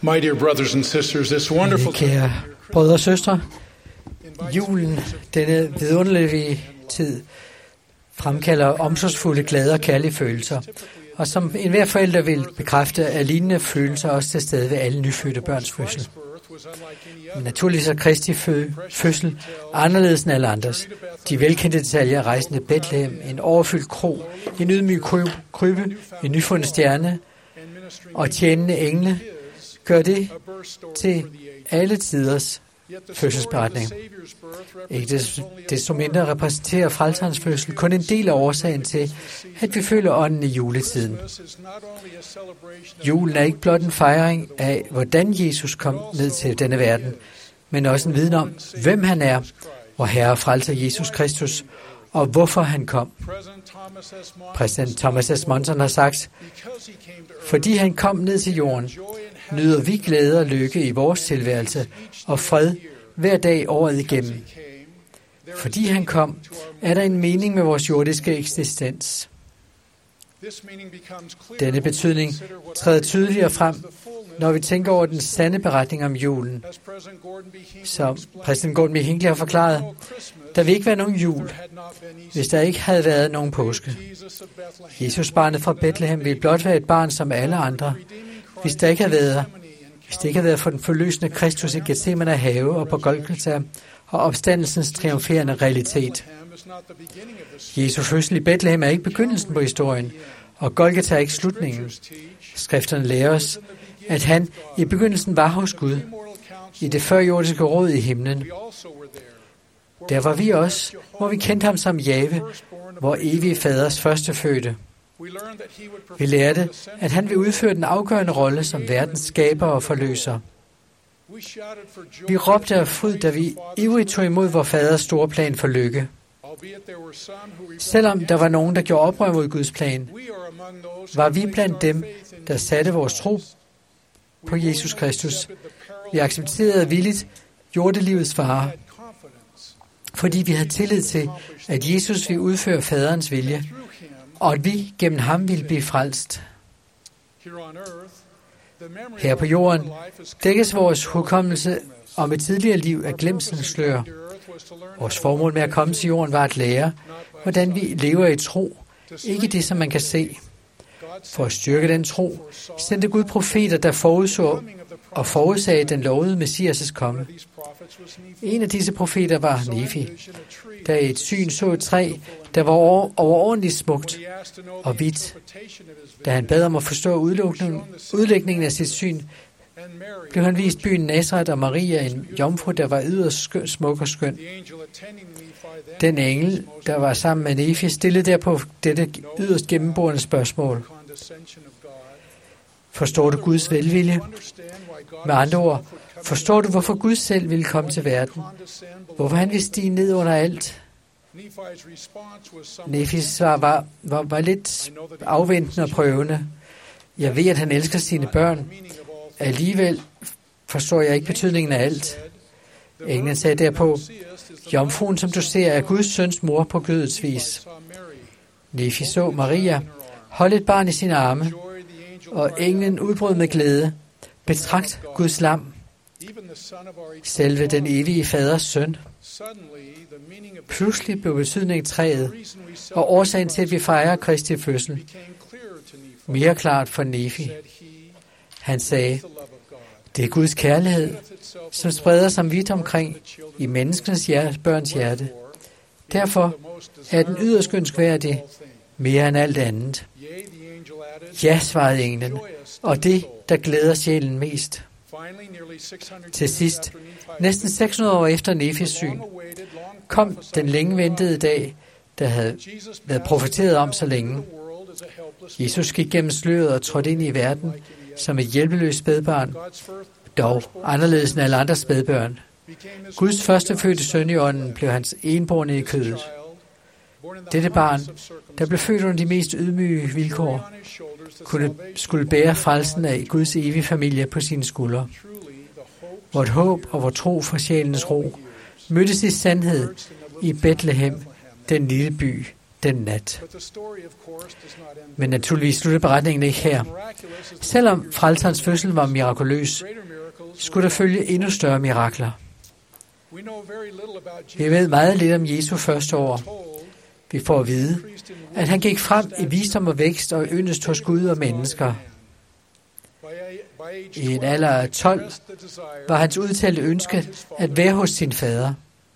My dear brothers and sisters, it's wonderful. Kære brødre og søstre, julen, denne vidunderlige tid, fremkalder omsorgsfulde, glade og kærlige følelser. Og som enhver forælder vil bekræfte, er lignende følelser også til stede ved alle nyfødte børns fødsel. Men naturligvis er Kristi fødsel anderledes end alle andres. De velkendte detaljer, rejsen til Bethlehem, en overfyldt kro, en ydmyg krybbe, en nyfundet stjerne og tjenende engle, gør det til alle tiders fødselsberetning. Ikke desto mindre repræsenterer frelserens fødsel kun en del af årsagen til, at vi føler ånden i juletiden. Julen er ikke blot en fejring af, hvordan Jesus kom ned til denne verden, men også en viden om, hvem han er, vor Herre og Frelser Jesus Kristus, og hvorfor han kom. Præsident Thomas S. Monson har sagt, fordi han kom ned til jorden, nyder vi glæde og lykke i vores tilværelse og fred hver dag året igennem. Fordi han kom, er der en mening med vores jordiske eksistens. Denne betydning træder tydeligere frem, når vi tænker over den sande beretning om julen. Som præsident Gordon B. Hinckley har forklaret, der vil ikke være nogen jul, hvis der ikke havde været nogen påske. Jesus barnet fra Bethlehem ville blot være et barn som alle andre, hvis det ikke havde været for den forløsende Kristus i Gethsemane have og på Golgata og opstandelsens triumferende realitet. Jesu fødsel i Bethlehem er ikke begyndelsen på historien, og Golgata er ikke slutningen. Skrifterne lærer os, at han i begyndelsen var hos Gud, i det førjordiske råd i himlen. Der var vi også, hvor vi kendte ham som Jave, vor evige faders førstefødte. Vi lærte, at han vil udføre den afgørende rolle som verdens skaber og forløser. Vi råbte af fryd, da vi ivrigt tog imod vor faders store plan for lykke. Selvom der var nogen, der gjorde oprør mod Guds plan, var vi blandt dem, der satte vores tro på Jesus Kristus. Vi accepterede villigt jordelivets fare, fordi vi havde tillid til, at Jesus ville udføre faderens vilje, og at vi gennem ham ville blive frelst. Her på jorden dækkes vores hukommelse om et tidligere liv af glemselens slør. Vores formål med at komme til jorden var at lære, hvordan vi lever i tro, ikke det, som man kan se. For at styrke den tro, sendte Gud profeter, der forudså og forudsagde den lovede Messias' komme. En af disse profeter var Nefi, der i et syn så et træ, der var overordentligt smukt og hvidt. Da han bad om at forstå udlægningen af sit syn, blev han vist byen Nazareth og Maria, en jomfru, der var yderst smuk og skøn. Den engel, der var sammen med Nefi, stillede derpå dette yderst gennemborende spørgsmål. Forstår du Guds velvilje? Med andre ord, forstår du, hvorfor Gud selv ville komme til verden? Hvorfor han ville stige ned under alt? Nefis svar var lidt afventende og prøvende. Jeg ved, at han elsker sine børn. Alligevel forstår jeg ikke betydningen af alt. Englen sagde derpå, jomfruen, som du ser, er Guds søns mor på kødets vis. Nefi så Maria holde et barn i sine arme, og englen udbrød med glæde. Betragt Guds lam, selve den evige faders søn. Pludselig blev betydningen træet, og årsagen til, at vi fejrer Kristi fødsel, mere klart for Nefi. Han sagde, det er Guds kærlighed, som spreder sig vidt omkring i menneskenes børns hjerte. Derfor er den yderst ønskværdig mere end alt andet. Ja, svarede englen, og det, der glæder sjælen mest. Til sidst, næsten 600 år efter Nefis syn, kom den længe ventede dag, der havde været profeteret om så længe. Jesus gik gennem sløret og trådte ind i verden som et hjælpeløst spædbarn, dog anderledes end alle andre spædbørn. Guds førstefødte søn i ånden blev hans enbårne i kødet. Dette barn, der blev født under de mest ydmyge vilkår, skulle bære frelsen af Guds evige familie på sine skuldre. Vort håb og vor tro for sjælens ro mødtes i sandhed i Bethlehem, den lille by den nat. Men naturligvis slutter beretningen ikke her. Selvom frelserens fødsel var mirakuløs, skulle der følge endnu større mirakler. Vi ved meget lidt om Jesu første år. Vi får at vide, at han gik frem i visdom og vækst og yndest hos Gud og mennesker. I en alder af 12 var hans udtalte ønske at være hos sin fader.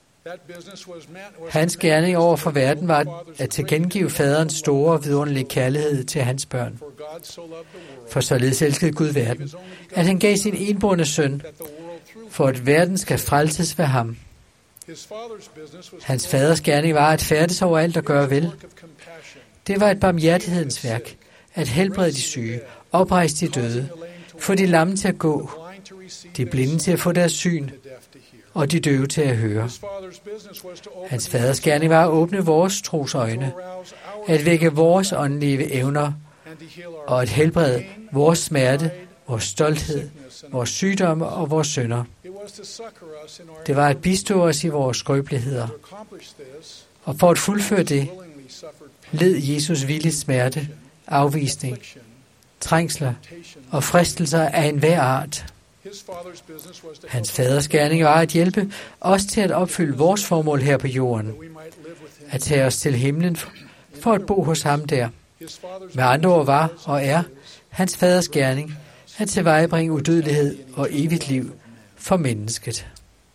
Hans gerning over for verden var at tilkendegive faderens store og vidunderlige kærlighed til hans børn. For således elskede Gud verden, at han gav sin enbårne søn, for at verden skal frelses ved ham. Hans faders gerning var at færdes overalt og gøre vel. Det var et barmhjertighedens værk, at helbrede de syge, oprejse de døde, få de lamme til at gå, de blinde til at få deres syn, og de døve til at høre. Hans faders gerning var at åbne vores tros øjne, at vække vores åndelige evner, og at helbrede vores smerte, vores stolthed, vores sygdomme og vores synder. Det var at bistå os i vores skrøbeligheder. Og for at fuldføre det, led Jesus villigt smerte, afvisning, trængsler og fristelser af enhver art. Hans faders gerning var at hjælpe os til at opfylde vores formål her på jorden, at tage os til himlen for at bo hos ham der. Med andre ord var og er hans faders gerning at tilvejebringe udødelighed og evigt liv for mennesket.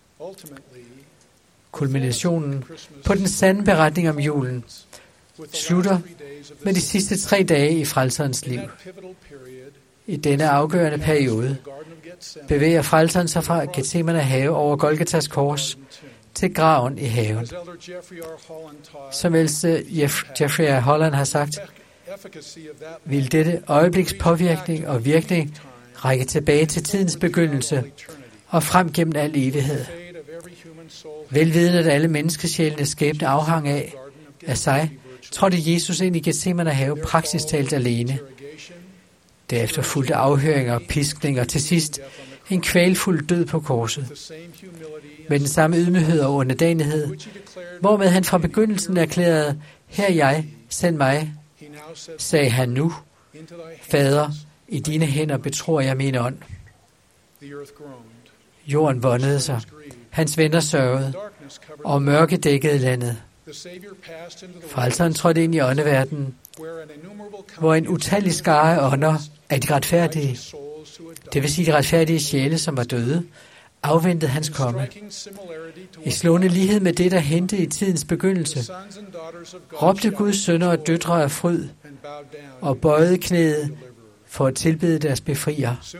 Kulminationen på den sande beretning om julen slutter med de sidste 3 dage i frelserens liv. I denne afgørende periode bevæger frelseren sig fra Getsemane have over Golgatas kors til graven i haven. Som ældste Jeffrey R. Holland har sagt, vil dette øjebliks påvirkning og virkning række tilbage til tidens begyndelse og frem gennem al evighed. Velvidende, at alle menneskesjælenes skæbne afhang af sig, trådte Jesus ind i Getsemane have praktisk talt alene. Derefter fulgte afhøringer, piskning og til sidst en kvalfuld død på korset. Med den samme ydmyghed og underdanighed, hvormed han fra begyndelsen erklærede, her er jeg, send mig, sagde han nu, Fader, i dine hænder betror jeg min ånd. Jorden vondede sig, hans venner sørgede, og mørke dækkede landet. Frelseren trådte ind i åndeverdenen, hvor en utallig skare af ånder af de retfærdige, det vil sige de retfærdige sjæle, som var døde, afventede hans komme. I slående lighed med det, der hentede i tidens begyndelse, råbte Guds sønner og døtre af fryd og bøjede knæet for at tilbede deres befrier.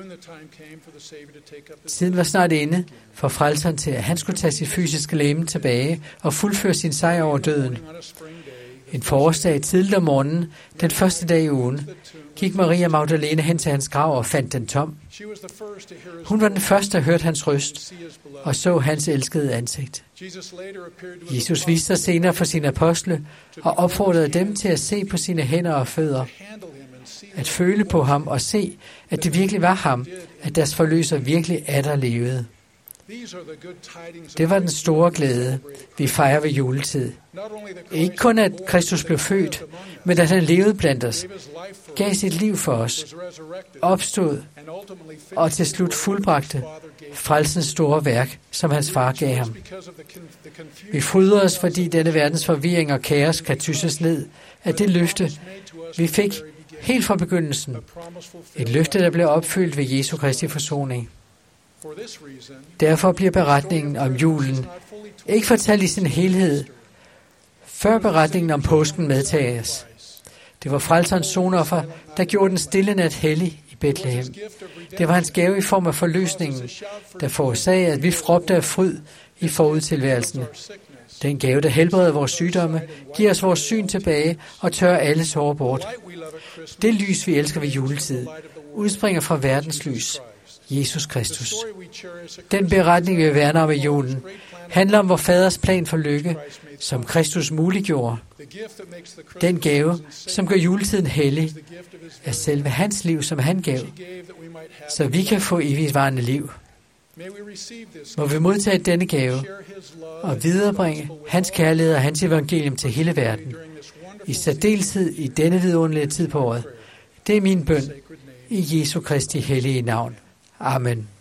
Tiden var snart inde for frelseren til, at han skulle tage sit fysiske legeme tilbage og fuldføre sin sejr over døden. En forårsdag tidligt om morgenen, den første dag i ugen, gik Maria Magdalene hen til hans grav og fandt den tom. Hun var den første, der hørte hans røst og så hans elskede ansigt. Jesus viste sig senere for sine apostle og opfordrede dem til at se på sine hænder og fødder, at føle på ham og se, at det virkelig var ham, at deres forløser virkelig atter levede. Det var den store glæde, vi fejrer ved juletid. Ikke kun at Kristus blev født, men at han levede blandt os, gav sit liv for os, opstod og til slut fuldbragte frelsens store værk, som hans far gav ham. Vi fryder os, fordi denne verdens forvirring og kaos kan tysses ned af det løfte, vi fik helt fra begyndelsen. Et løfte, der blev opfyldt ved Jesu Kristi forsoning. Derfor bliver beretningen om julen ikke fortalt i sin helhed, før beretningen om påsken medtages. Det var frelserens sonoffer, der gjorde den stille nat hellig i Bethlehem. Det var hans gave i form af forløsningen, der forårsagede, at vi råbte af fryd i forudtilværelsen. Den gave, der helbreder vores sygdomme, giver os vores syn tilbage og tørrer alle sår bort. Det lys, vi elsker ved juletid, udspringer fra verdens lys, Jesus Kristus. Den beretning, vi værner om i julen, handler om vor faders plan for lykke, som Kristus muliggjorde. Den gave, som gør juletiden hellig, er selve hans liv, som han gav, så vi kan få evigvarende liv. Må vi modtage denne gave og viderebringe hans kærlighed og hans evangelium til hele verden, i særdeleshed i denne vidunderlige tid på året. Det er min bøn i Jesu Kristi hellige navn. Amen.